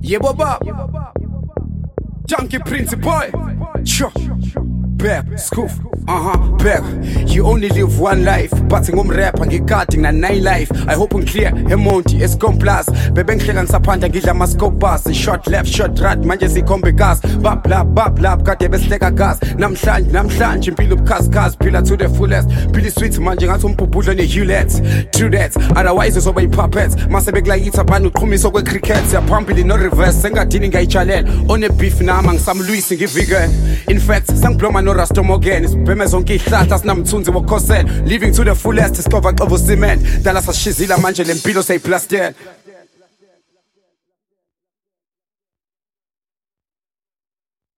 Yebo bab. Junkie Prince boy. Sure. Back, scoof, back. You only live one life. But ngumrapper ngicutting na 9 life. I hope clear emonti escom plus. Bebe ngihleka ngisaphanda ngidla ama scope bus. Short left, short right, manje sikhombe gas. Bablap kade besileka gas. Namhlanje impilo ubukhazikhazi phila to the fullest. Phila sweet manje ngathi umbhubhudlo ne-Hewlett. True that, otherwise uzoba i-puppets. Mase bekulayitha bani uqhumiso kwe-cricket. Siyaphambili no reverse, sengadini ngayijalela. One beef nama ngisamlwisi ngivike. In fact, sangibloma no Rastom again. Isibheme zonke ihlahla sinamthunzi wokhosela. Living to the fullest, discover xobo cement. Dala sashizila manje lempilo seyiplastela.